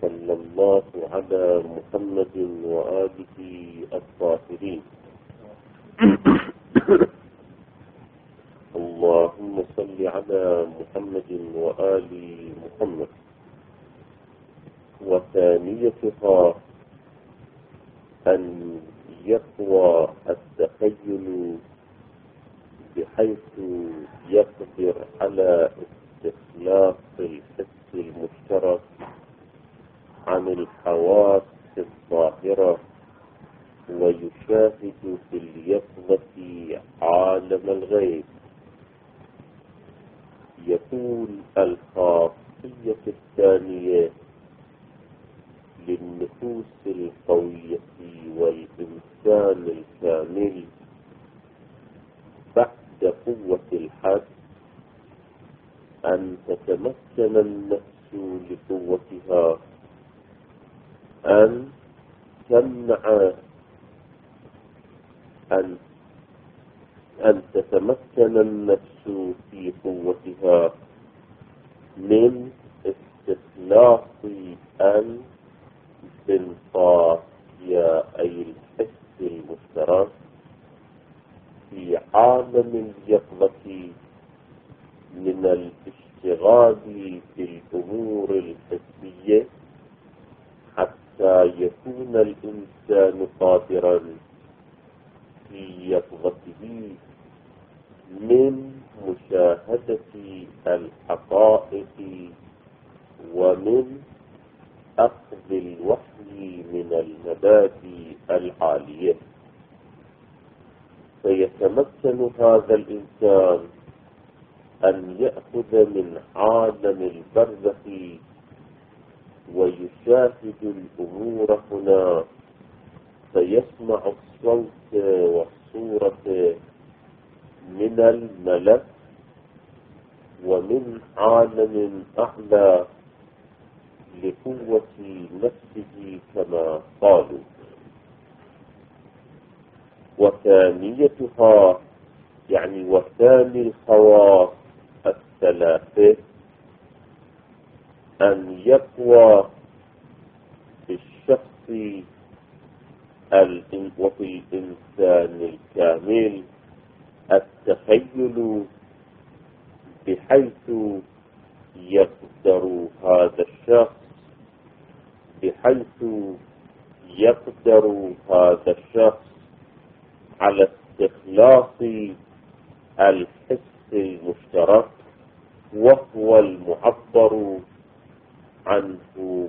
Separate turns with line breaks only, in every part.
وصلى الله على محمد وآله الطاهرين. اللهم صل على محمد وآل محمد. وثانيتها أن يقوى التخيل بحيث يقدر على استخلاص الحس المشترك عن الحواس الظاهرة ويشاهد في اليقظة عالم الغيب. يقول الخاصية الثانية للنفوس القوية والإنسان الكامل بعد قوة الحد أن تتمكن النفس لقوتها أن تمنع أن تتمكن النفس في قوتها من استخلاص البنطايا أي الحس المشترك في عالم اليقظة من الاشتغال بالأمور الحسية حتى يكون الإنسان قادرا في يقظته من مشاهدة الحقائق ومن أخذ الوحي من المبادئ العالية. فيتمكن هذا الإنسان أن يأخذ من عالم البرزخ ويشاهد الأمور هنا، فيسمع الصوت والصورة من الملك ومن عالم أعلى لقوة نفسه كما قالوا. وثانيتها يعني وثاني الخواص الثلاثة أن يقوى في الشخص وفي الإنسان الكامل التخيل بحيث يقدر هذا الشخص على استخلاص الحس المشترك وهو المعبر عنه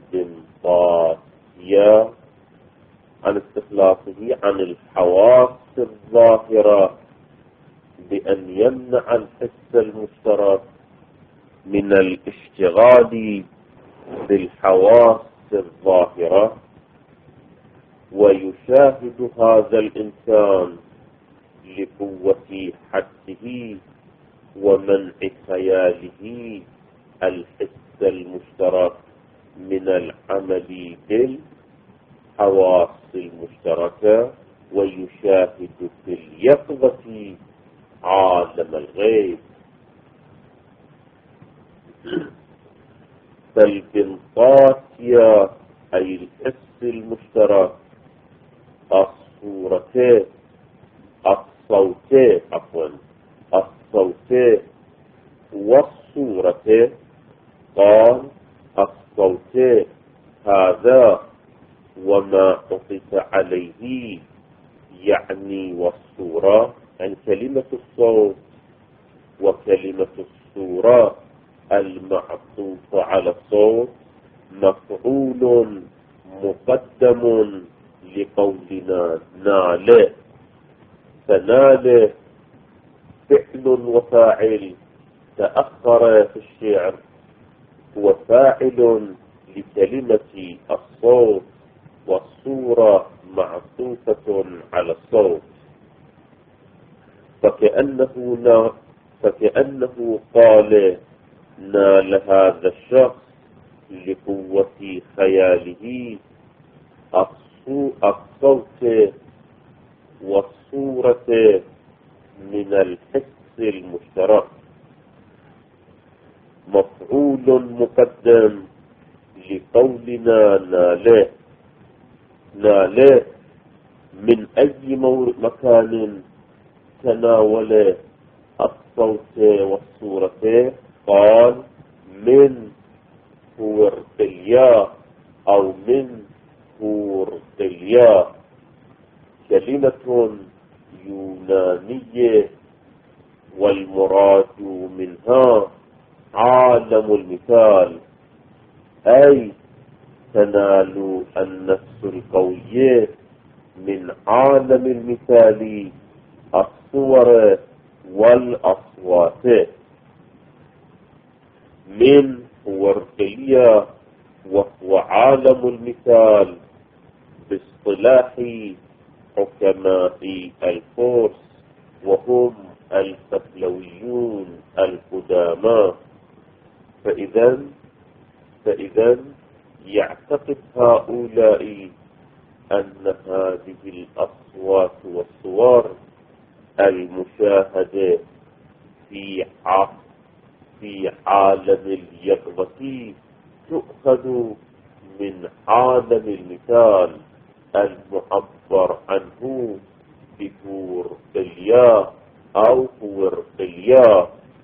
بالبنطايا عن استخلاصه عن الحواس الظاهرة بأن يمنع الحس المشترك من الاشتغال بالحواس الظاهرة ويشاهد هذا الإنسان لقوة حده ومنع خياله الحس المشترك من العمل بالحواس المشتركة ويشاهد في اليقظة عالم الغيب. فالبنطايا أي الحس المشترك الصوتين والصورة قال الصوت هذا وما عطف عليه يعني والصورة عن كلمة الصوت وكلمة الصورة المعطوف على الصوت مفعول مقدم لقولنا نال، فنال فعل وفاعل تأخر في الشعر هو فاعل لكلمة الصوت والصورة معطوفة على الصوت، فكأنه قال نال هذا الشخص لقوة خياله الصوت والصورة من الحس المشترك، مفعول مقدم قولنا ناله من أي مكان تناول الصوت والصورة، قال من هورقليا أو من هورقليا، كلمة يونانية والمراد منها عالم المثال، أي تنال النفس القوية من عالم المثال الصور والأصوات. من هورقليا وهو عالم المثال باصطلاح حكماء الفرس، وهم البهلويون القدامى. فإذا يعتقد هؤلاء أن هذه الأصوات والصور المشاهدة في عالم اليقظة تؤخذ من عالم المثال المعبر عنه بهورقليا أو هورقليا،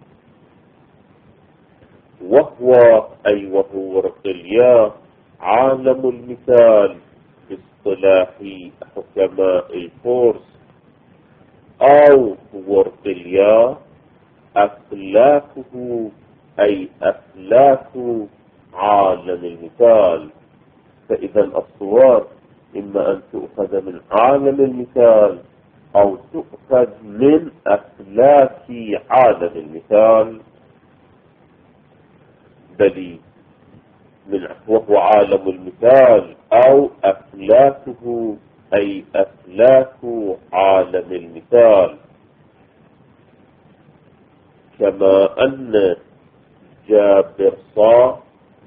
وهو هورقليا عالم المثال باصطلاح حكماء الفرس، أو هورقليا أفلاكه أي أفلاك عالم المثال. فإذا الصور إما أن تؤخذ من عالم المثال أو تؤخذ من أفلاك عالم المثال، بل وهو عالم المثال أو أفلاكه أي أفلاك عالم المثال. كما أن جابرصا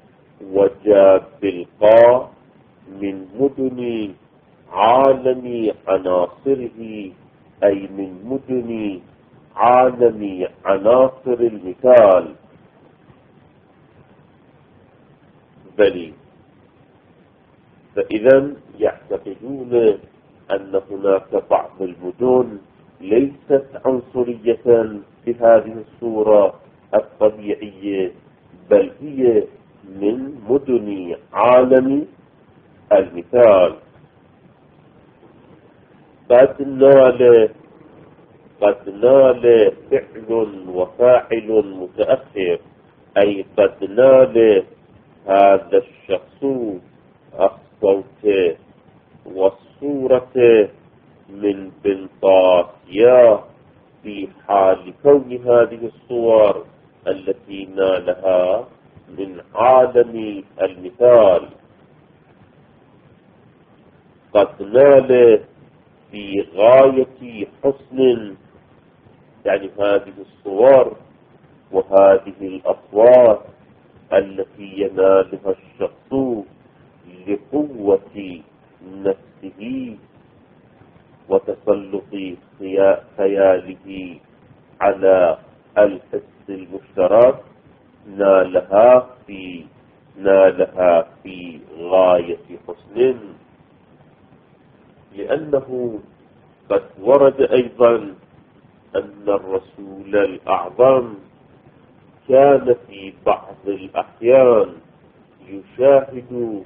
وجابلقا من مدن عالم عناصره أي من مدن عالم عناصر المثال. بل فإذا يعتقدون أن هناك بعض المدن ليست عنصرية بهذه الصورة الطبيعية، بل هي من مدن عالم المثال. قد نال فعل وفاعل متأخر، أي قد نال هذا الشخص الصوت والصورة من بنطاسيا في حال كون هذه الصور التي نالها من عالم المثال. قد نال في غاية حسن، يعني هذه الصور وهذه الأصوات التي ينالها الشخص لقوة نفسه وتسلط خياله على الحس المشترك، نالها في غاية حسن. لأنه قد ورد أيضا أن الرسول الأعظم كان في بعض الأحيان يشاهد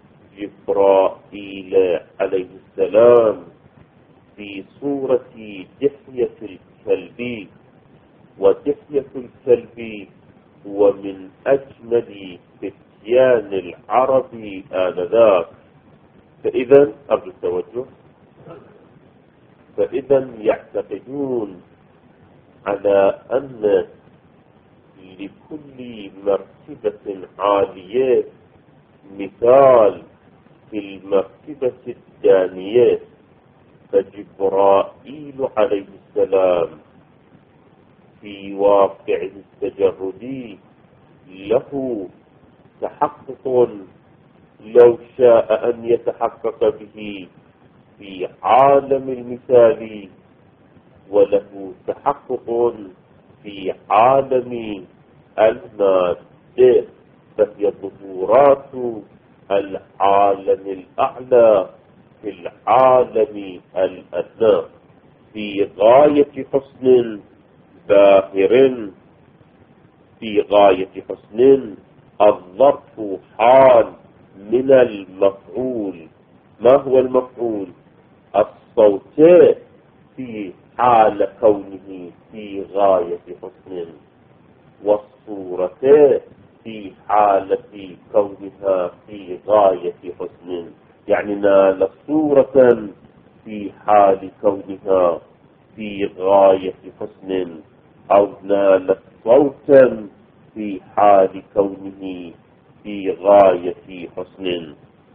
جبرائيل عليه السلام في صورة دحية الكلب، ودحية الكلب هو من أجمل فتيان العرب آنذاك. فإذا أرجو التوجه، فإذا يعتقدون على أن لكل مرتبة عالية مثال في المرتبة الثانية. فجبرائيل عليه السلام في واقعه التجردي له تحقق لو شاء أن يتحقق به في عالم المثال، وله تحقق في عالم المادة، فهي ظهورات العالم الأعلى في العالم الأدنى في غاية حسن باهر، في غاية حسن. الظرف حال من المفعول. ما هو المفعول؟ الصوت في حال كونه في غاية حسن، والصورة في حالة كونها في غاية حسن. يعني نال صورة في حال كونها في غاية حسن، أو نال صوتا في حال كونه في غاية حسن.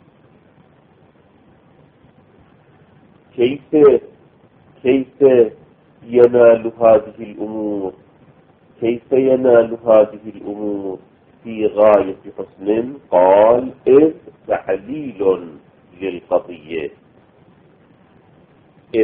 كيف ينال هذه الأمور؟ كيف ينال هذه الأمور في غاية حسن؟ قال إذ تعليل للقضية. إذ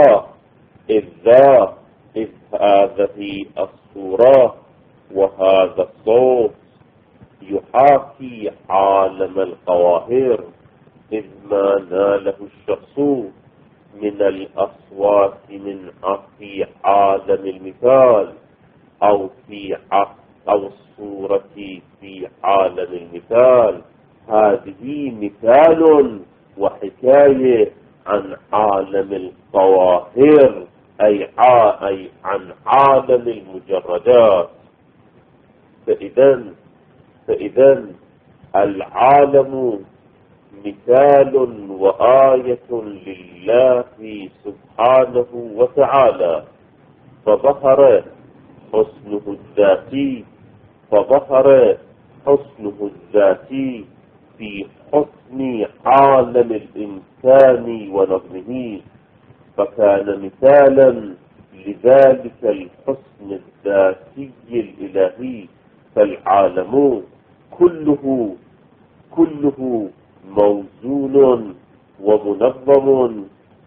هذه الصورة وهذا الصوت يحاكي عالم القواهر، إذ ما ناله الشخص من الأصوات في عالم المثال أو الصورة في عالم المثال، هذه مثال وحكاية عن عالم القواهر، أي عن عالم المجردات. فإذا العالم مثال وآية لله سبحانه وتعالى، فظهر حسنه الذاتي في حسن عالم الإنسان ونظمه، فكان مثالا لذلك الحسن الذاتي الإلهي. فالعالم كله موزون ومنظم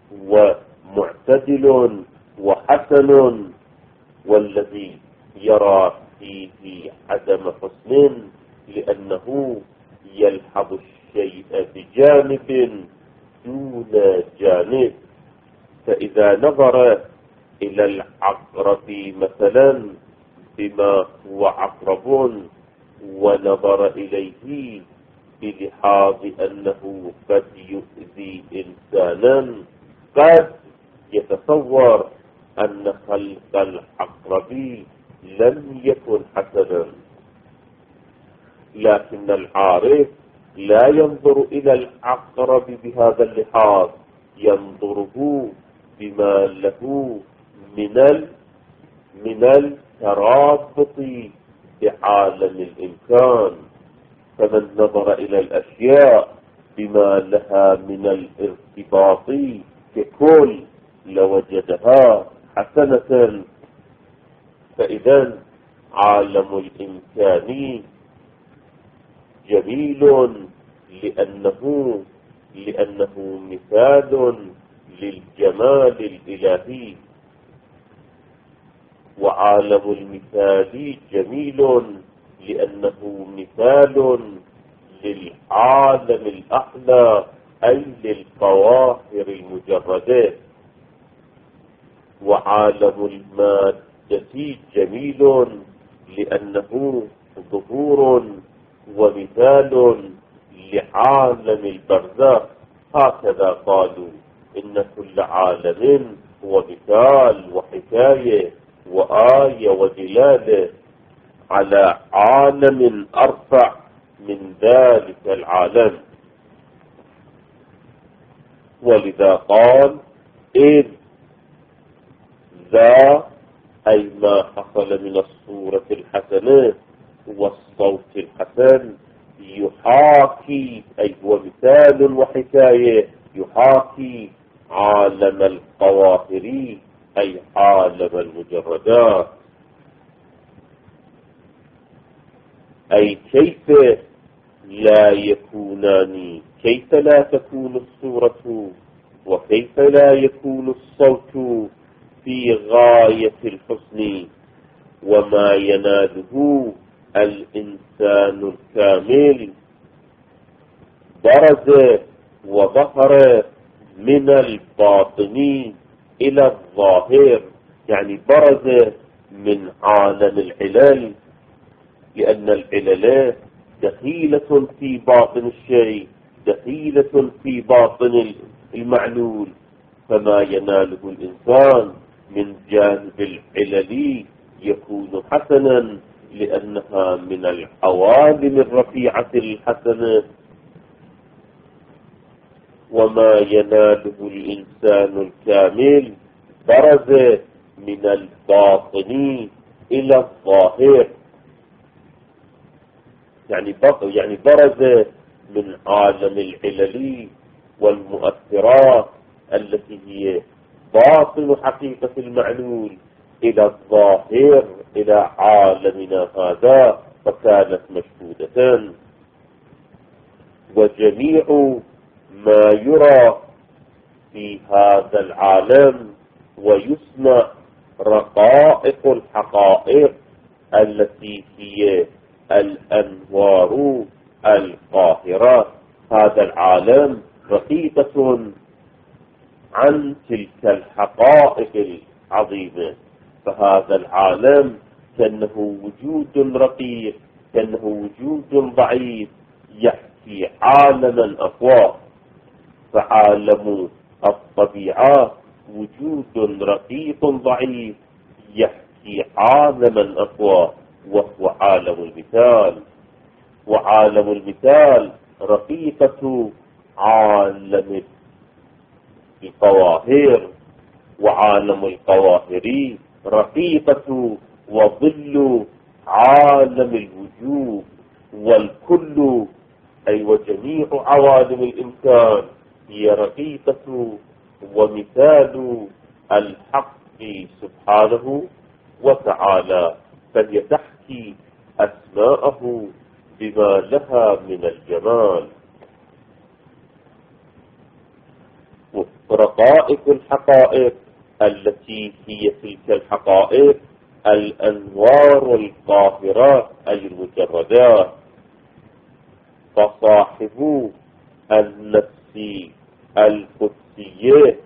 ومعتدل وحسن، والذي يرى فيه عدم حسن لأنه يلحظ الشيء بجانب دون جانب. فإذا نظر إلى العقرب مثلا بما هو عقرب، ونظر إليه بلحاظ أنه قد يؤذي إنسانا، قد يتصور أن خلق العقرب لم يكن حسنا. لكن العارف لا ينظر إلى العقرب بهذا اللحاظ، ينظره بما له من الترابط بعالم الإمكان. فمن نظر إلى الأشياء بما لها من الارتباط ككل لوجدها حسنة. فإذا عالم الإمكان جميل لأنه مثال للجمال الإلهي، وعالم المثال جميل لأنه مثال للعالم الأعلى، أي للقواهر المجردة. وعالم المادة جميل لأنه ظهور ومثال لعالم البرزخ. هكذا قالوا إن كل عالم هو مثال وحكاية وآية ودلالة على عالم أرفع من ذلك العالم. ولذا قال إذ ذا، أي ما حصل من الصورة الحسنة والصوت الحسن، يحاكي، أي هو مثال وحكاية يحاكي عالم القواهر، أي عالم المجردات. أي كيف لا يكونان، كيف لا تكون الصورة وكيف لا يكون الصوت في غاية الحسن، وما يناله الإنسان الكامل برز وظهر من الباطن إلى الظاهر، يعني برز من عالم العلل، لأن العلل دخيلة في باطن الشيء، دخيلة في باطن المعلول، فما يناله الإنسان من جانب العلل يكون حسنا لأنها من العوالم الرفيعة الحسنة. وما يناله الإنسان الكامل برز من الباطن إلى الظاهر، يعني برز من عالم العلل والمؤثرات التي هي باطن حقيقة المعلول إلى الظاهر، إلى عالمنا هذا، فكانت مشهودة. وجميع ما يرى في هذا العالم ويسمع رقائق الحقائق التي هي الأنوار القاهرة. هذا العالم رقيقة عن تلك الحقائق العظيمة، فهذا العالم كأنه وجود رقيق، كأنه وجود ضعيف يحكي عالما أقوى. فعالم الطبيعة وجود رقيق ضعيف يحكي عالما أقوى، وهو عالم المثال. وعالم المثال رقيقة عالم القواهر، وعالم القواهر رقيقة وظل عالم الوجود. والكل أي وجميع عوالم الإمكان هي رقيقة ومثال الحق سبحانه وتعالى، فهي تحكي أسماءه بما لها من الجمال. رقائق الحقائق التي هي تلك الحقائق الأنوار القاهرات أي المجردات. فصاحب النفس القدسية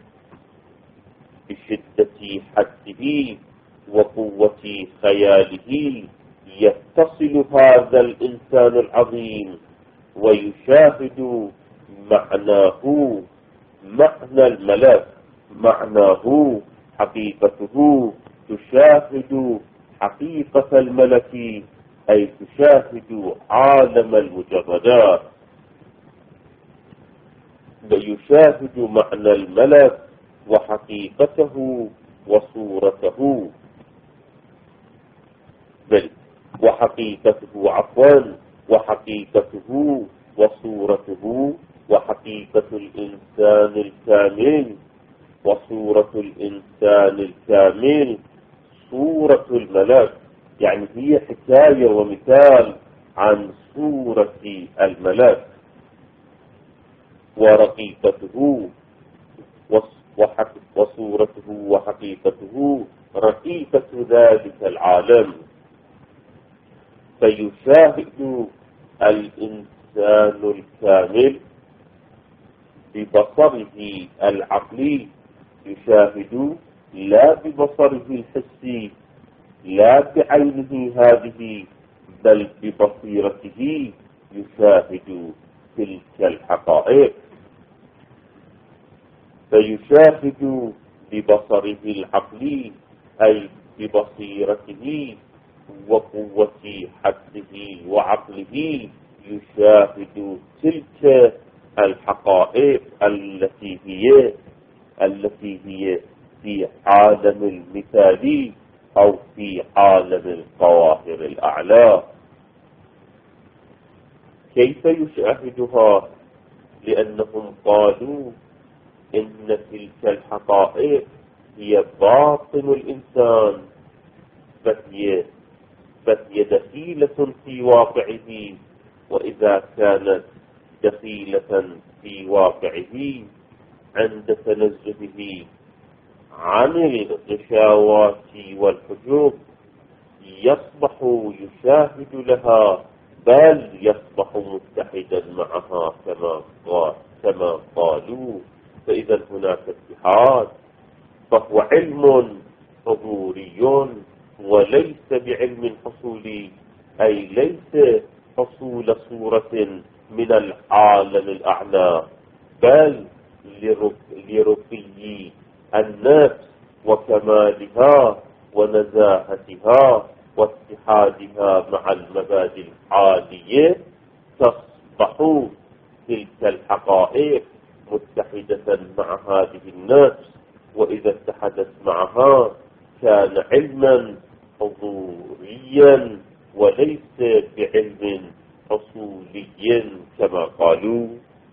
بشدة حده وقوة خياله يتصل هذا الإنسان العظيم ويشاهد معناه، معنى الملك، معناه حقيقته، تشاهد حقيقة الملك أي تشاهد عالم المجردات، يشاهد معنى الملك وحقيقته وصورته، بل وحقيقته عفوا وحقيقته وصورته، وحقيقة الإنسان الكامل وصورة الإنسان الكامل صورة الملك، يعني هي حكاية ومثال عن صورة الملك. ورقيقته وصورته وحقيقته رقيقة ذلك العالم، فيشاهد الإنسان الكامل ببصره العقلي، يشاهد لا ببصره الحسي، لا بعينه هذه، بل ببصيرته يشاهد تلك الحقائق. فيشاهد ببصره العقلي أي ببصيرته وقوة حده وعقله، يشاهد تلك الحقائق التي هي في عالم المثالي أو في عالم القواهر الأعلى. كيف يشاهدها؟ لأنهم قالوا إن تلك الحقائق هي باطن الإنسان، فهي دخيلة في واقعه، وإذا كانت دخيلة في واقعه عند تنزهه عن الغشاوات والحجوب يصبح يشاهد لها بل يصبح متحدا معها كما قالوا. فإذا هناك اتحاد، فهو علم حضوري وليس بعلم حصولي، أي ليس حصول صورة من العالم الأعلى، بل لرقي النفس وكمالها ونزاهتها واتحادها مع المبادئ العالية، تصبح تلك الحقائق متحدة مع هذه النفس. وإذا اتحدت معها كان علما حضوريا وليس بعلم حصولي كما قالوا.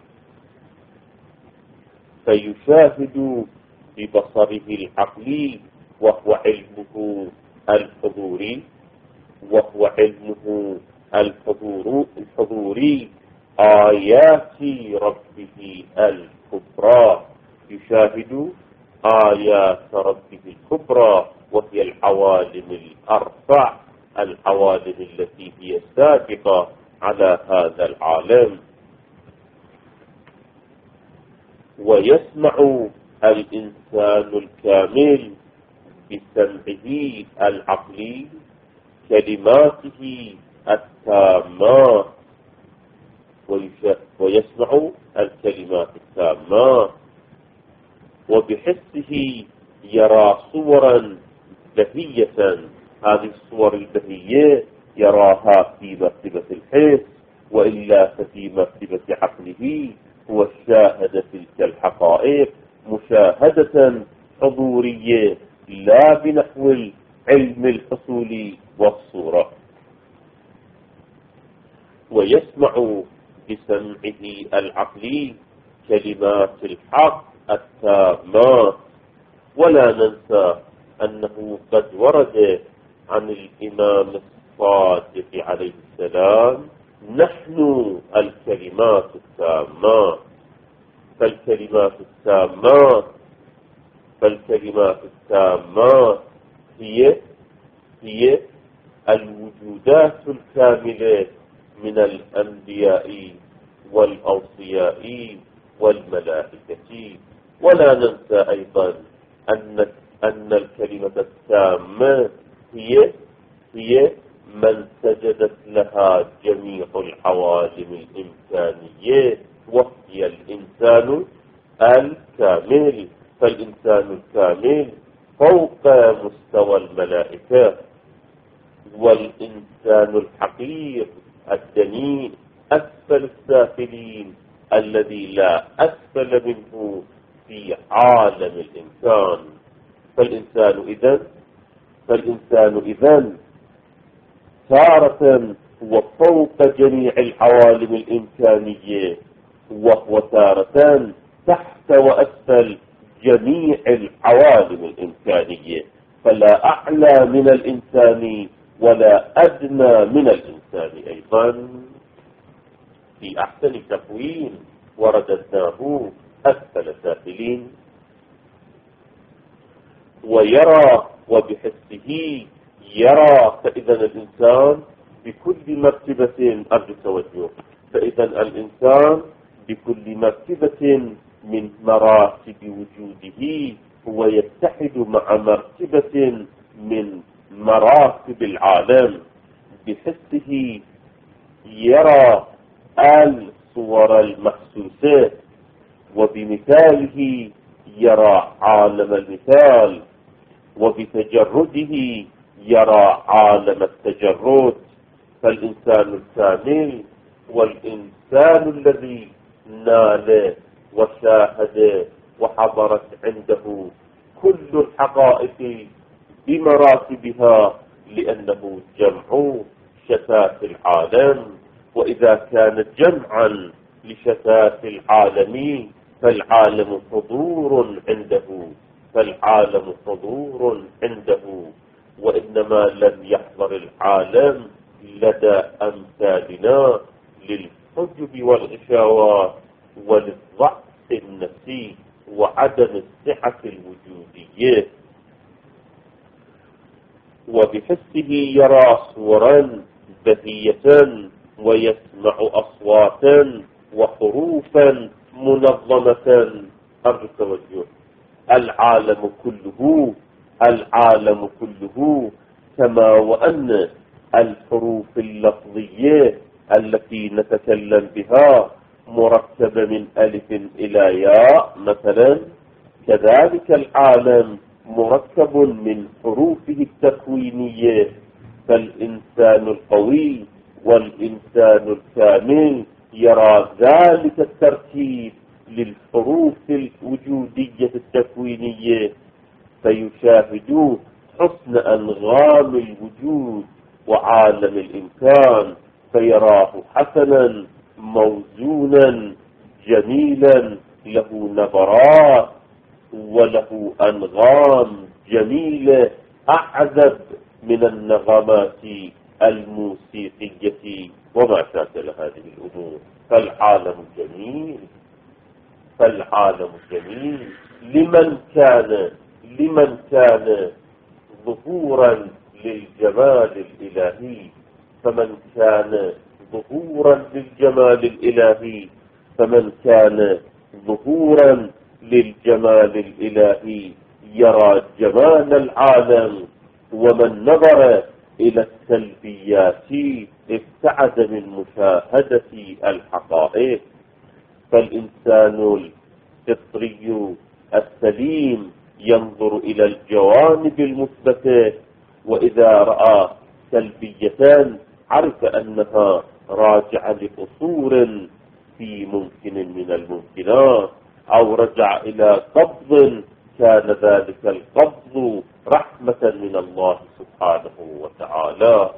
فيشاهد ببصره العقلي وهو علمه الحضوري، آيات ربه الكبرى. يشاهد آيات ربه الكبرى وهي العوالم الأربع، العوالم التي هي سابقة على هذا العالم. ويسمع الإنسان الكامل بسمعه العقلي كلماته التامات، ويسمع الكلمات التامات، وبحسه يرى صورا بهية. هذه الصور البهية يراها في مرتبة الحس، وإلا ففي مرتبة عقله هو شاهد تلك الحقائق مشاهدة حضورية لا بنحو العلم الحصولي والصورة. ويسمع بسمعه العقلي كلمات الحق التامات. ولا ننسى أنه قد ورد عن الإمام الصادق عليه السلام: نحن الكلمات التامات. فالكلمات التامات هي الوجودات الكاملة من الأنبياء والأوصياء والملائكة. ولا ننسى أيضا أن الكلمة التامة هي من سجدت لها جميع العوالم الإمكانية، وهي الإنسان الكامل. فالإنسان الكامل فوق مستوى الملائكة، والإنسان الحقير الدنيء أسفل السافلين الذي لا أسفل منه في عالم الإنسان. فالإنسان إذن تارة هو فوق جميع العوالم الإمكانية، وهو تارة تحت وأسفل جميع العوالم الإمكانية، فلا أعلى من الإنسان ولا أدنى من الإنسان. أيضا في أحسن تقويم ورددناه أسفل سافلين. ويرى وبحسه يرى. فإذا الإنسان بكل مرتبة أرجو التوجه، فإذا الإنسان بكل مرتبة من مراتب وجوده هو يتحد مع مرتبة من مراتب العالم. بحسه يرى الصور المحسوسة، وبمثاله يرى عالم المثال، وبتجرده يرى عالم التجرد. فالإنسان الكامل والإنسان الذي نال وشاهد وحضرت عنده كل الحقائق بمراتبها، لأنه جمع شتات العالم. وإذا كانت جمعا لشتات العالم فالعالم حضور عنده، وإنما لم يحضر العالم لدى أمثالنا للحجب والغشاوات وللضعف النفسي وعدم الصحة الوجودية. وبحسه يرى صورا بهية ويسمع أصواتا وحروفا منظمة. أرجو التوجه. العالم كله كما وأن الحروف اللفظية التي نتكلم بها مركبة من ألف إلى ياء مثلا، كذلك العالم مركب من حروفه التكوينية. فالإنسان القوي والإنسان الكامل يرى ذلك التركيب للحروف الوجودية التكوينية، فيشاهد حسن أنغام الوجود وعالم الإمكان، فيراه حسنا موزونا جميلا، له نبرات وله أنغام جميلة أعذب من النغمات الموسيقية وما شاكل هذه الأمور. فالعالم جميل لمن كان ظهورا للجمال الإلهي. فمن كان ظهورا للجمال الإلهي يرى جمال العالم. ومن نظر إلى السلبيات ابتعد من مشاهدة الحقائق. فالإنسان الفطري السليم ينظر إلى الجوانب المثبتة، وإذا رأى سلبيتان عرف أنها راجعة لقصور في ممكن من الممكنات، أو رجع إلى قبض كان ذلك القبض رحمة من الله سبحانه وتعالى.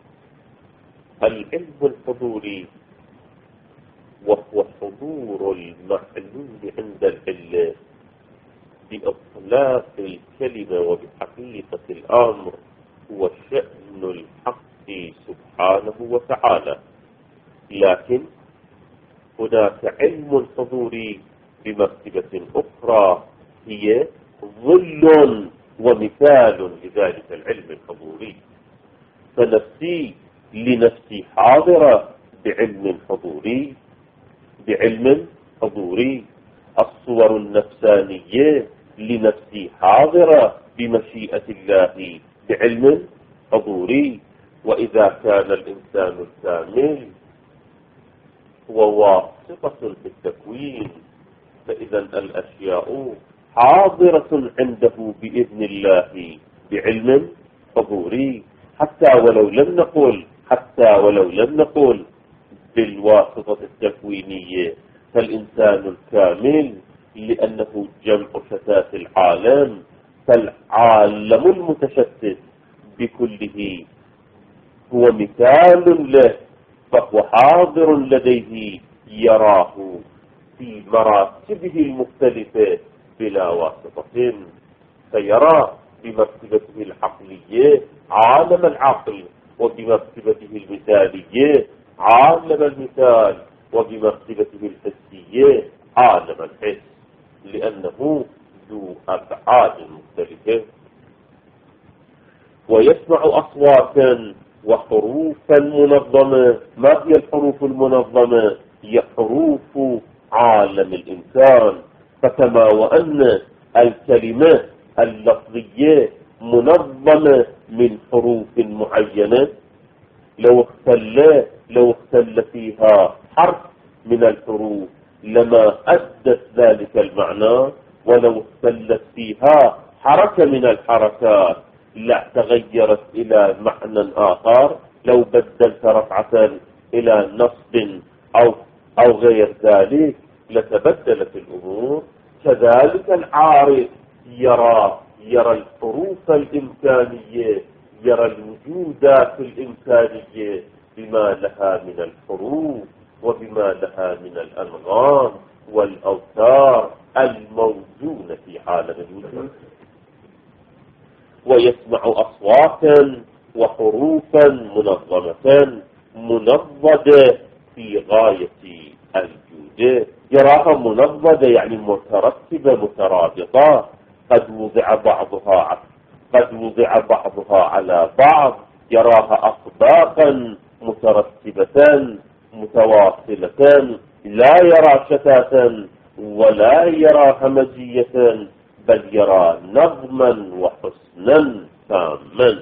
العلم الحضوري وهو حضور المعلوم عند العلة بإطلاق الكلمة وبحقيقة الأمر، هو شأن الحق سبحانه وتعالى. لكن هناك علم حضوري بمرتبة أخرى هي ظل ومثال لذلك العلم الحضوري. فنفسي لنفسي حاضرة بعلم حضوري. الصور النفسانية لنفسي حاضرة بمشيئة الله بعلم حضوري. وإذا كان الإنسان الكامل هو واسطة في التكوين، فإذا الأشياء حاضرة عنده بإذن الله بعلم حضوري، حتى ولو لم نقل بالواسطة التكوينية. فالإنسان الكامل لأنه جمع شتات العالم، فالعالم المتشتت بكله هو مثال له، فهو حاضر لديه يراه في مراتبه المختلفة بلا واسطة. فيرى بمرتبته العقلية عالم العقل، وبمرتبته المثالية عالم المثال، وبمرتبته الحسية عالم الحس، لأنه ذو أبعاد مختلفة. ويسمع أصواتا وحروفا منظمة. ما هي الحروف المنظمة؟ هي حروف عالم الإنسان. فكما وأن الكلمة اللفظية منظمة من حروف معينة، لو اختل فيها حرف من الحروف لما أدت ذلك المعنى، ولو اختلت فيها حركة من الحركات لا تغيرت إلى معنى آخر. لو بدلت رفعة إلى نصب أو غير ذلك لتبدلت الأمور. كذلك العارف يرى الحروف الإمكانية، يرى الوجودات الإمكانية بما لها من الحروف وبما لها من الأنغام والأوتار الموزونة في عالم الوجود. ويسمع أصواتا وحروفا منضدة في غاية الجودة. يراها منضدة يعني مترتبة مترابطة، قد وضع بعضها على بعض. يراها أطباقا مترتبة متواصلة، لا يرى شتاتا ولا يرى همجية، بل يرى نظما وحسنا تاما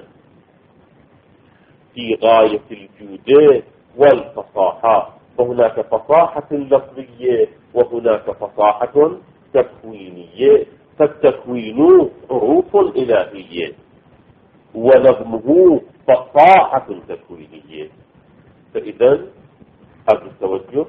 في غاية الجودة والفصاحة. فهناك فصاحة لفظية وهناك فصاحة تكوينية، فالتكوين حروف إلهية ونظمه فصاحة تكوينية. فإذا هذا التوجه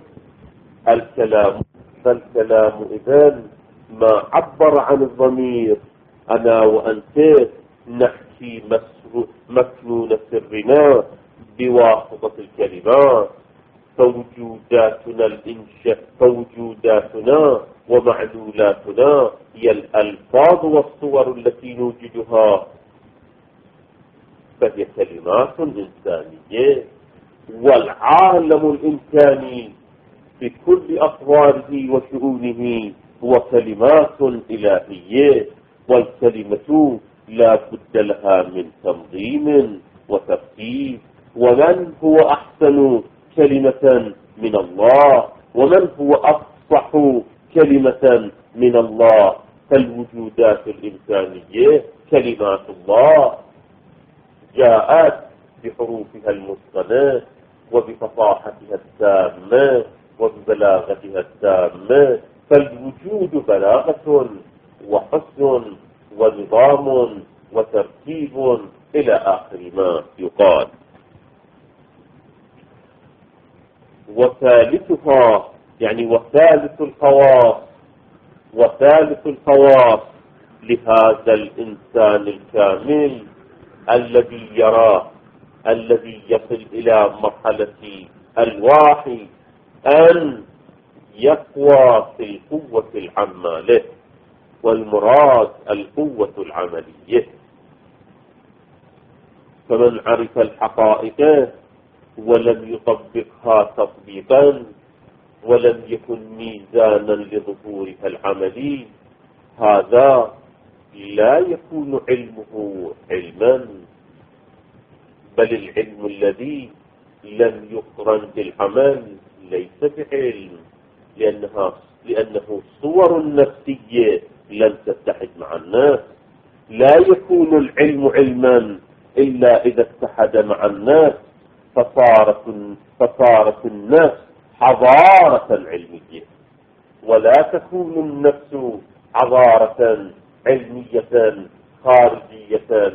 فالكلام إذن ما عبر عن الضمير أنا وأنت نحكي مكنون سرنا بواسطة الكلمات، فوجوداتنا ومعلولاتنا هي الألفاظ والصور التي نوجدها، فهي كلمات إنسانية. والعالم الإنساني بكل أطواره وشؤونه هو كلمات إلهية، والكلمة لا بد لها من تنظيم وترتيب. ومن هو أحسن كلمة من الله؟ ومن هو أفصح كلمة من الله؟ فالوجودات الإنسانية كلمات الله جاءت بحروفها المتقنة وبفصاحتها التامة وببلاغتها التامة، فالوجود بلاغة وحسن ونظام وترتيب إلى آخر ما يقال. وثالثها يعني وثالث الخواص لهذا الإنسان الكامل الذي يرى، الذي يصل إلى مرحلة الوحي، أن يقوى في القوة العمالة، والمراد القوة العملية. فمن عرف الحقائق ولم يطبقها تطبيقا ولم يكن ميزانا لظهورها العملي، هذا لا يكون علمه علما، بل العلم الذي لم يقرن بالعمل ليس بعلم، لأنه صور نفسية لم تتحد مع الناس. لا يكون العلم علما إلا إذا اتحد مع الناس، فصارت النفس حضارة علمية، ولا تكون النفس حضارة علمية خارجية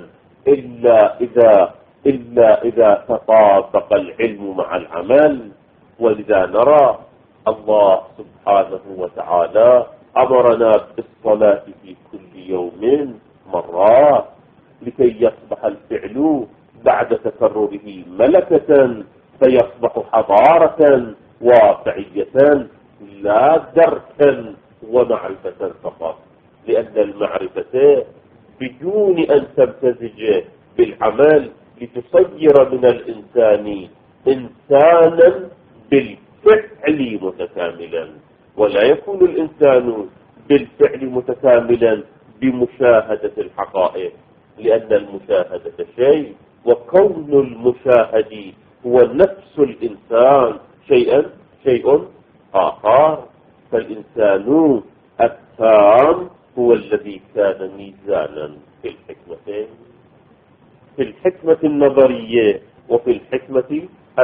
إلا إذا تطابق العلم مع العمل. ولذا نرى الله سبحانه وتعالى أمرنا بالصلاة في كل يوم مرات، لكي يصبح الفعل بعد تكرره ملكة، فيصبح حضارة واقعية لا دركا ومعرفة فقط. لأن المعرفة بدون أن تمتزج بالعمل لتصير من الإنسان إنسانا بالفعل متكاملا، ولا يكون الإنسان بالفعل متكاملا بمشاهدة الحقائق، لأن المشاهدة شيء وكون المشاهد هو نفس الإنسان شيء آخر. فالإنسان التام هو الذي كان ميزانا في الحكمة النظرية وفي الحكمة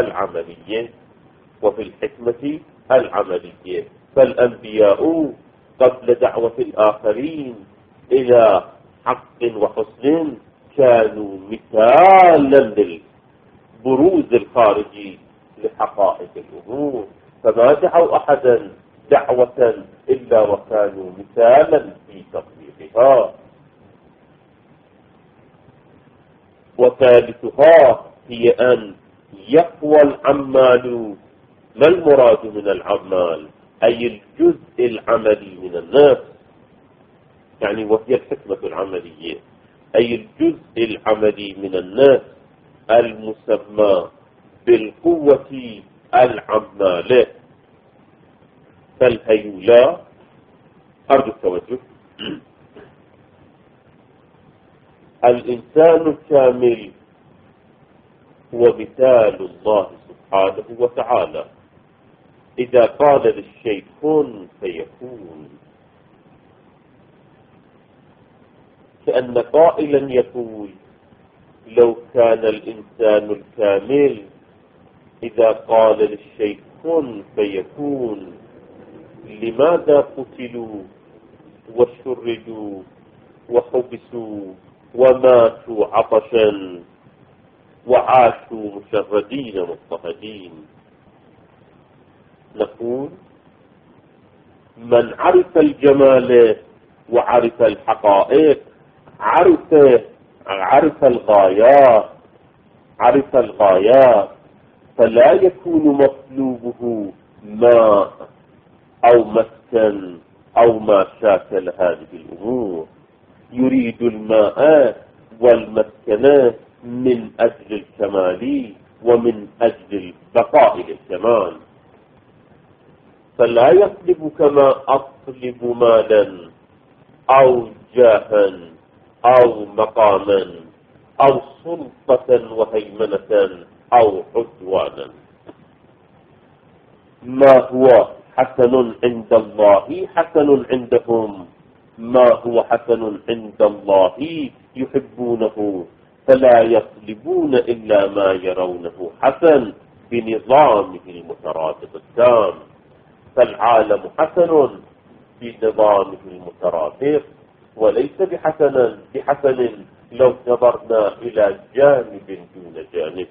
العملية. فالأنبياء قبل دعوة الآخرين إلى حق وحسن كانوا مثالا للبروز الخارجي لحقائق الأمور، فما دعوا أحدا دعوة إلا وكانوا مثالا في تطبيقها. وثالثها هي أن يقوى العمال. ما المراد من العمال؟ أي الجزء العملي من الناس، يعني وهي الحكمة العملية، أي الجزء العملي من الناس المسمى بالقوة العمالة. فالهيولا أرجو التوجه. الإنسان الكامل هو مثال الله سبحانه وتعالى إذا قال للشيء كن فيكون، كأن قائلا يقول لو كان الإنسان الكامل إذا قال للشيء كن فيكون لماذا قتلوا وشردوا وحبسوا وماتوا عطشا وعاشوا مشردين مضطهدين؟ نقول من عرف الجمال وعرف الحقائق عرف الغايات، فلا يكون مطلوبه ماء أو مسكن أو ما شاكل هذه الأمور. يريد الماء والمسكن من أجل الكمال ومن أجل البقاء للكمال، فلا يطلب كما أطلب مالا أو جاها أو مقاما أو سلطة وهيمنة أو عدوانا. ما هو حسن عند الله حسن عندهم، ما هو حسن عند الله يحبونه، فلا يطلبون إلا ما يرونه حسن بنظامه المترابط التام. فالعالم حسن بنظامه المترابط وليس بحسن لو نظرنا إلى جانب دون جانب.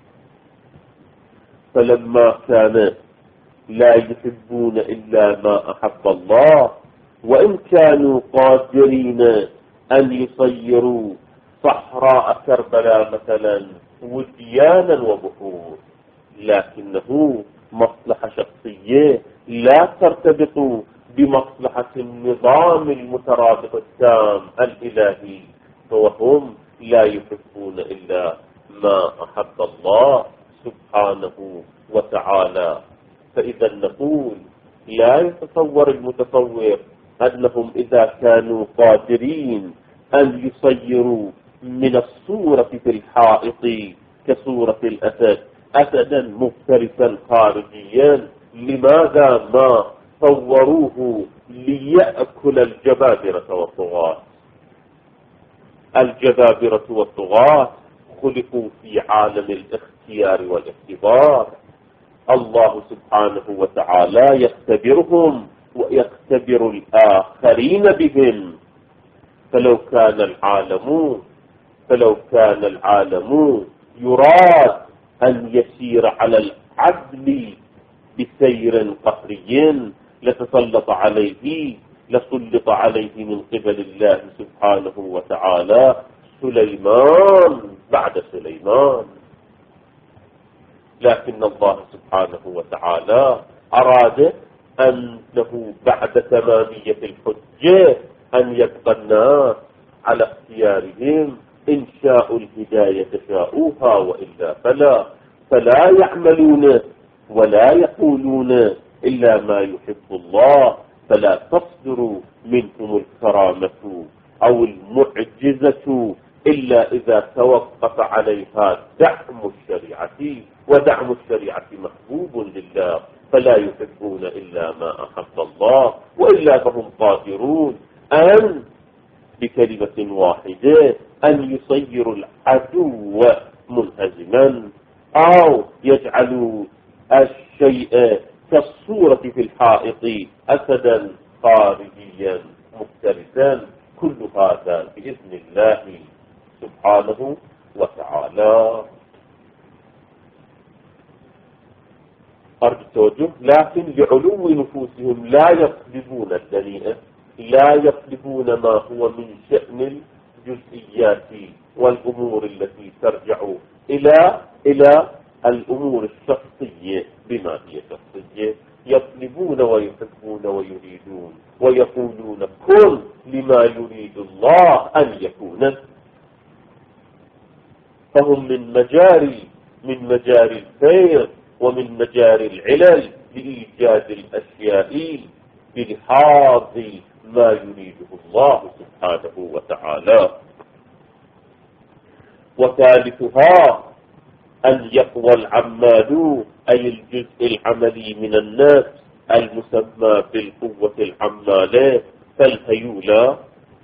فلما كان لا يحبون إلا ما أحب الله، وإن كانوا قادرين أن يصيروا صحراء كربلاء مثلا وديانا وبحور، لكنه مصلحة شخصية لا ترتبط بمصلحة النظام المترابط التام الإلهي، فهم لا يحبون إلا ما أحب الله سبحانه وتعالى. فإذا نقول لا يتصور المتصور أنهم إذا كانوا قادرين أن يصيروا من الصورة في الحائط كصورة الأسد أسدا مفترسا خارجيا، لماذا ما صوروه ليأكل الجبابرة والطغاة؟ الجبابرة والطغاة خلقوا في عالم الاختيار والاختبار. الله سبحانه وتعالى يختبرهم ويختبر الآخرين بهم. فلو كان العالم يراد أن يسير على العدل بسير قهري لسلط عليه من قبل الله سبحانه وتعالى سليمان بعد سليمان، لكن الله سبحانه وتعالى أراد أنه بعد تمامية الحجة أن يبقى الناس على اختيارهم، إن شاءوا الهداية شاءوها وإلا فلا يعملون ولا يقولون إلا ما يحب الله، فلا تصدر منهم الكرامة أو المعجزة إلا إذا توقف عليها دعم الشريعة، ودعم الشريعة محبوب لله، فلا يحبون إلا ما أحب الله، وإلا فهم قادرون أن بكلمة واحدة أن يصيروا العدو منهزما أو يجعلوا الشيء كالصورة في الحائط أسدا خارجيا مفترسا. كل هذا بإذن الله سبحانه وتعالى. أرجو التوجه. لكن لعلو نفوسهم لا يطلبون الدنيئة، لا يطلبون ما هو من شأن الجزئيات والأمور التي ترجع إلى الأمور الشخصية بما هي شخصية. يطلبون ويحبون ويريدون ويقولون كن لما يريد الله أن يكون. فهم من مجاري الخير ومن مجاري العلل لإيجاد الأشياء بلحاظ ما يريده الله سبحانه وتعالى. وثالثها أن يقوى العمال أي الجزء العملي من الناس المسمى بالقوة العمالة، فالهيولى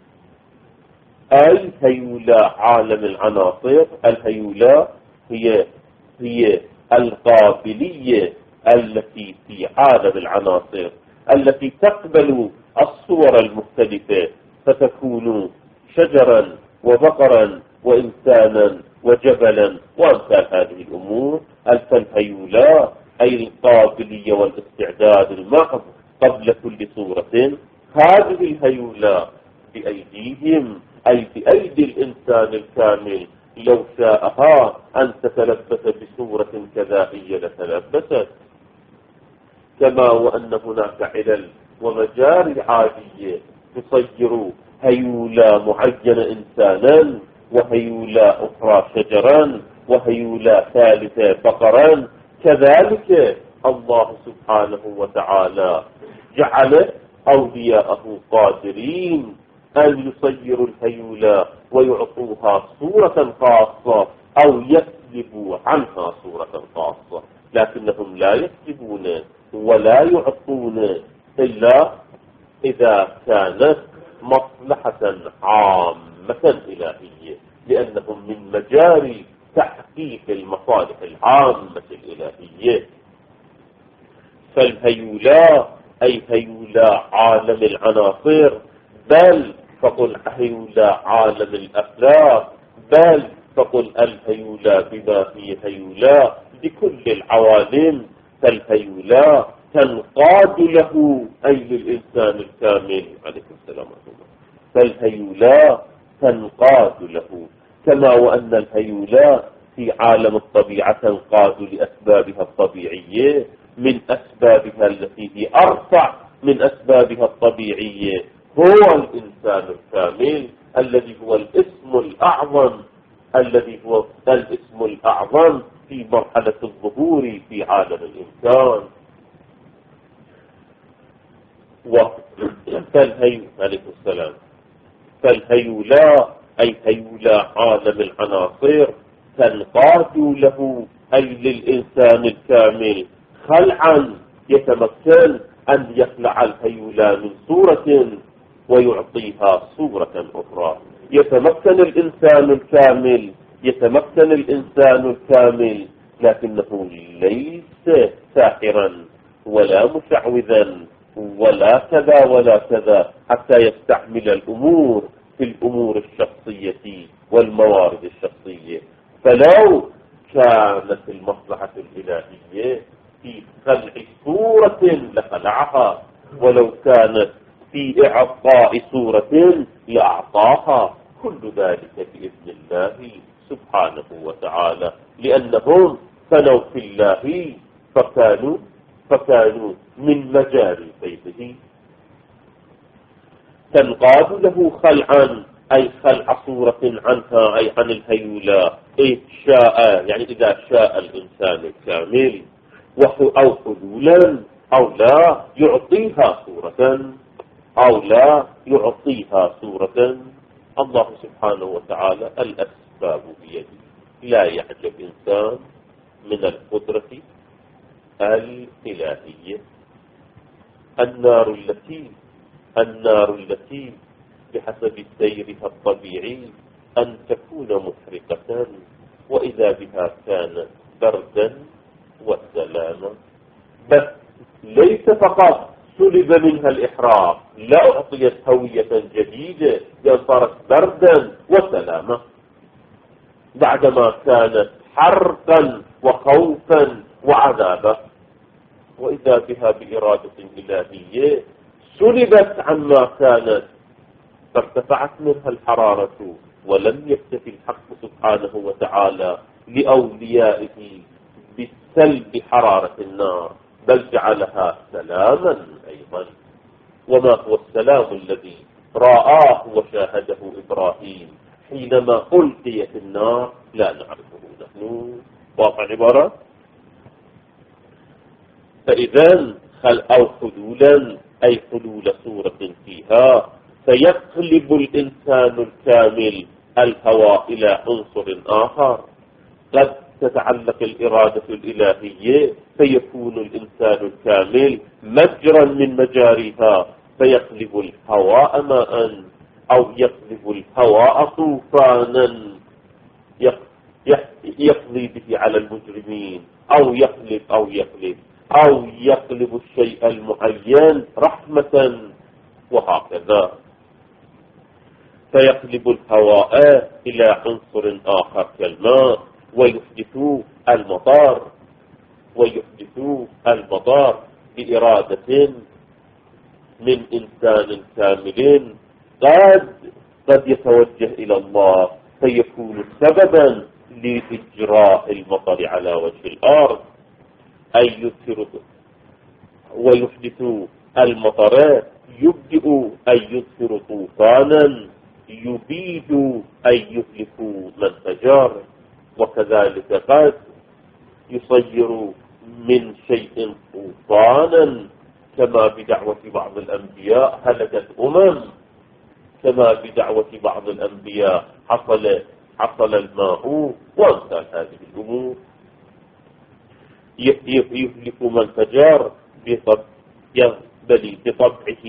أي هيولى عالم العناصر. الهيولى هي القابلية التي في عالم العناصر التي تقبل الصور المختلفة، فتكون شجرا وبقرا وإنسانا وجبلا وأمثال هذه الأمور. فالهيولى أي القابلية والاستعداد المحض قبل كل صورة. هذه الهيولى بأيديهم أي بأيدي الإنسان الكامل، لو شاءها أن تتلبس بصورة كذائية لتلبست، كما وأن هناك علل ومجاري عادية تصير هيولى معينة إنسانا، وهيولى أخرى شجرا، وهيولى ثالثة بقرا. كذلك الله سبحانه وتعالى جعل أولياءه قادرين أن يصيروا الهيولى ويعطوها صورة خاصة أو يكذبوا عنها صورة خاصة، لكنهم لا يكذبون ولا يعطون إلا إذا كانت مصلحة عامة إلهية، لأنهم من مجاري تحقيق المصالح العامة الإلهية. فالهيولى أي هيولى عالم العناصر، بل فقل هيولى عالم الأفلاك، بل فقل الهيولى بما هي هيولى بكل العوالم. فالهيولى تنقاد له أي للإنسان الكامل عليه السلام. فالهيولى تنقاد له، كما وأن الهيولى في عالم الطبيعة تنقاد لأسبابها الطبيعية، من أسبابها التي هي أرفع من أسبابها الطبيعية هو الإنسان الكامل الذي هو الاسم الأعظم، الذي هو الاسم الأعظم في مرحلة الظهور في عالم الإنسان. عليه السلام. فالهيولى أي هيولى عالم العناصر تنقاد له أي للإنسان الكامل خلعا يتمكن أن يخلع الهيولى من صورة ويعطيها صورة أخرى. يتمكن الإنسان الكامل لكنه ليس ساحرا ولا مشعوذا ولا كذا ولا كذا حتى يستعمل الأمور في الأمور الشخصية والموارد الشخصية. فلو كانت المصلحة الإلهية في خلع صورة لخلعها، ولو كانت في إعطاء صورة لأعطاها، كل ذلك بإذن الله سبحانه وتعالى، لأنهم فنوا في الله فكانوا من مجاري بيته. تنقاد له خلعا أي خلع صورة عنها أي عن الهيولى، إيه شاء يعني إذا شاء الإنسان الكامل، أو حلولا أو لا يعطيها صورة الله سبحانه وتعالى الأسباب بيده، لا يعجب إنسان من القدرة الإلهية. النار التي بحسب سيرها الطبيعي أن تكون محرقة، وإذا بها كانت بردا وسلاما، بس ليس فقط سلب منها الإحراق، لا أعطيت هوية جديدة بأن صارت بردا وسلاما، بعدما كانت حرقا وخوفا وعذابا. وإذا بها بإرادة إلهية سلبت عما كانت، فارتفعت منها الحرارة، ولم يكتفي الحق سبحانه وتعالى لأوليائه بسلب حرارة النار، بل جعلها سلاما أيضا. وما هو السلام الذي رآه وشاهده إبراهيم حينما ألقيت النار؟ لا نعرفه نحن. واضح العبارة؟ فإذا أو حلولا أي حلول صورة فيها، فيقلب الإنسان الكامل الهوى إلى عنصر آخر قد تتعلق الإرادة الإلهية فيكون الإنسان الكامل مجرا من مجاريها، فيقلب الهواء ماء أو يقلب الهواء طوفانا يقضي به على المجرمين، أو يقلب الشيء المعين رحمة، وهكذا. فيقلب الهواء إلى عنصر آخر كالماء ويحدث المطر بإرادة من إنسان كامل قد يتوجه إلى الله فيكون سببا لإجراء المطر على وجه الأرض، ويحدث المطر يبدئ أن يظهر طوفانا يبيد أن يهلك من فجر، وكذلك قد يصير من شيء طوفانا كما بدعوة بعض الأنبياء هلكت كما بدعوة بعض الأنبياء حصل الماء، وأمثال هذه الأمور. يهلك من فجر بطبعه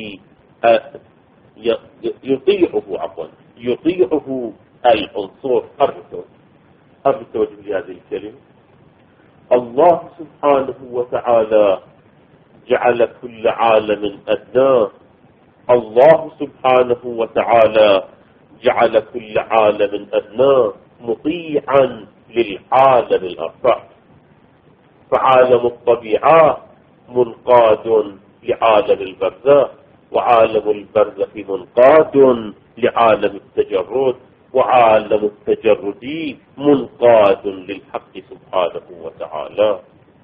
يطيعه العنصر. أرجو لهذه الكلمة. الله سبحانه وتعالى جعل كل عالم أدناه، الله سبحانه وتعالى جعل كل عالم أدناه مطيعا للعالم الأرفع، فعالم الطبيعة منقاد لعالم البرزخ، وعالم البرزخ منقاد لعالم التجرد، وعالم التجرد منقاد للحق سبحانه وتعالى.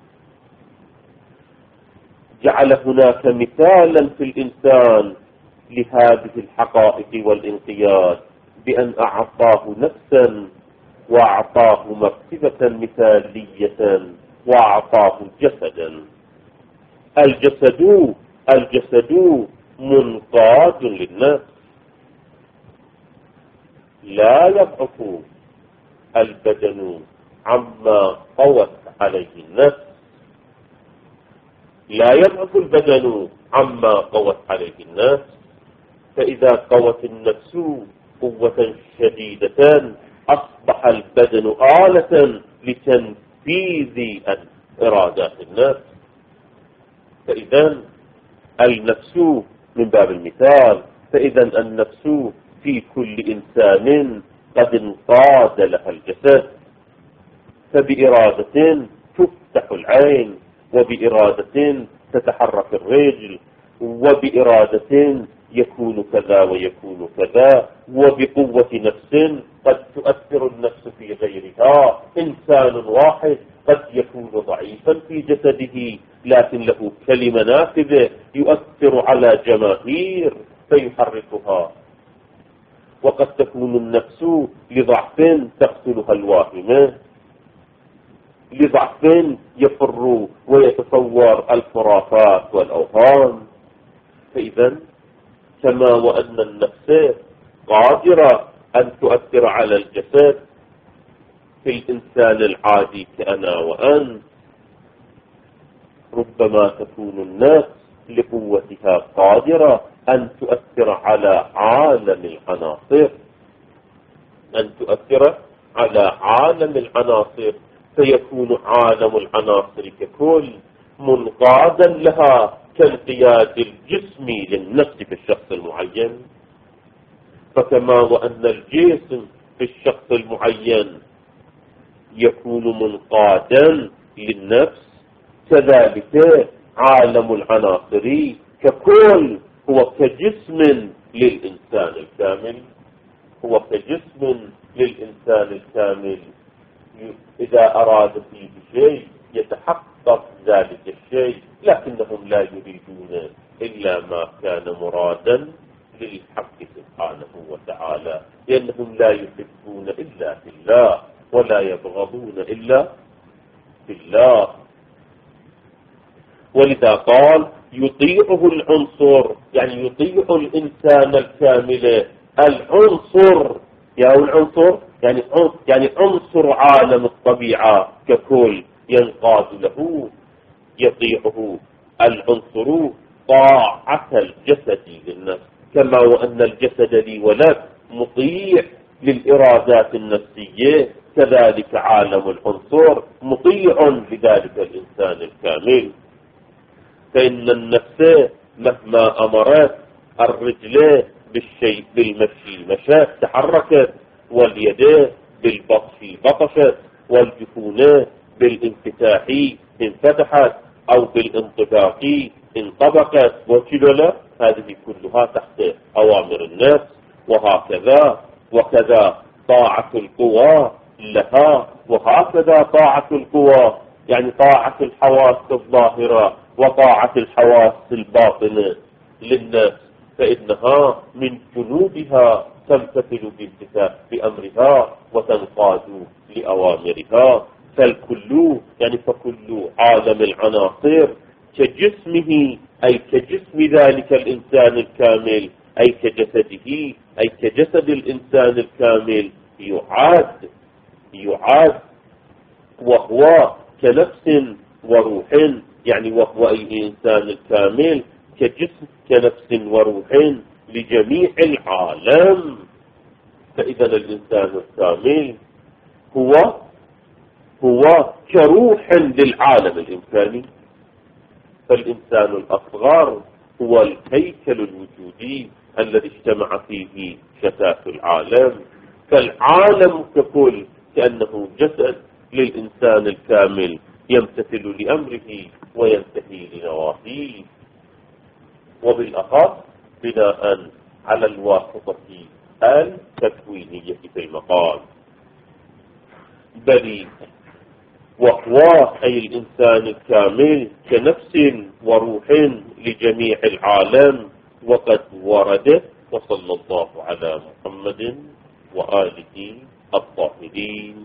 جعل هناك مثالا في الإنسان لهذه الحقائق والانقياد بأن أعطاه نفسا، وأعطاه مرتبة مثالية، وأعطاه جسدا. الجسد منقاد للنفس، لا يضعف البدن عما قوت عليه النفس، فإذا قوت النفس قوة شديدة أصبح البدن آلة لتنفيذ إرادات النفس. فإذا النفس من باب المثال، فإذا النفس في كل إنسان قد انقاد لها الجسد، فبإرادة تفتح العين، وبإرادة تتحرك الرجل، وبإرادة يكون كذا ويكون كذا، وبقوة نفس قد تؤثر النفس في غيرها. إنسان واحد قد يكون ضعيفا في جسده لكن له كلمة نافذة يؤثر على جماهير فيحركها، وقد تكون النفس لضعف تقتلها الواهمة، لضعف يفر ويتصور الخرافات والأوهام. فإذا كما وأن النفس قادرة أن تؤثر على الجسد في الإنسان العادي كأنا وأنت، ربما تكون النفس لقوتها قادرة أن تؤثر على عالم العناصر، فيكون عالم العناصر ككل منقادا لها كانقياد الجسم للنفس في الشخص المعين. فكما وأن الجسم في الشخص المعين يكون منقادا للنفس، كذلك عالم العناصر ككل هو كجسم للإنسان الكامل، إذا أراد فيه شيء يتحقق ذلك الشيء، لكنهم لا يريدون إلا ما كان مرادا للحق سبحانه وتعالى، لأنهم لا يحبون إلا في الله ولا يبغضون إلا في الله. ولذا قال يطيعه العنصر، يعني يطيع الإنسان الكامل العنصر يا العنصر يعني عنصر عالم الطبيعة ككل ينقاد له، يطيعه العنصر طاعة الجسد للنفس، كما وأن الجسد لي ولك مطيع للإرادات النفسية، كذلك عالم العنصر مطيع لذلك الإنسان الكامل. فإن النفس مهما أمرت الرجل بالشيء بالمشي مشت تحركت، واليد بالبطش بطشت، والجفون بالانفتاح انفتحت، أو بالانطباق انطبقت، وكلا هذه كلها تحت أوامر النفس. وكذا طاعة القوى لها، وهكذا طاعة القوى يعني طاعة الحواس الظاهرة وطاعة الحواس الباطنة للنفس، فإنها من جنودها تمتثل بأمرها وتنقاد لأوامرها. فالكل فكل عالم العناصر كجسمه، أي كجسم ذلك الإنسان الكامل، أي كجسده، أي كجسد الإنسان الكامل يعاد وهو كنفس وروح، وهو أي إنسان الكامل كجسم كنفس وروح لجميع العالم. فإذا الإنسان الكامل هو كروح للعالم الإمكاني، فالإنسان الأصغر هو الهيكل الوجودي الذي اجتمع فيه شتات العالم. فالعالم ككل كأنه جسد للإنسان الكامل يمتثل لأمره وينتهي لنواهيه. وبالأخص بناء على الواسطة التكوينية في المقال، بل وهو أي الإنسان الكامل كنفس وروح لجميع العالم. وقد ورد، وصلى الله على محمد وآله الطاهرين.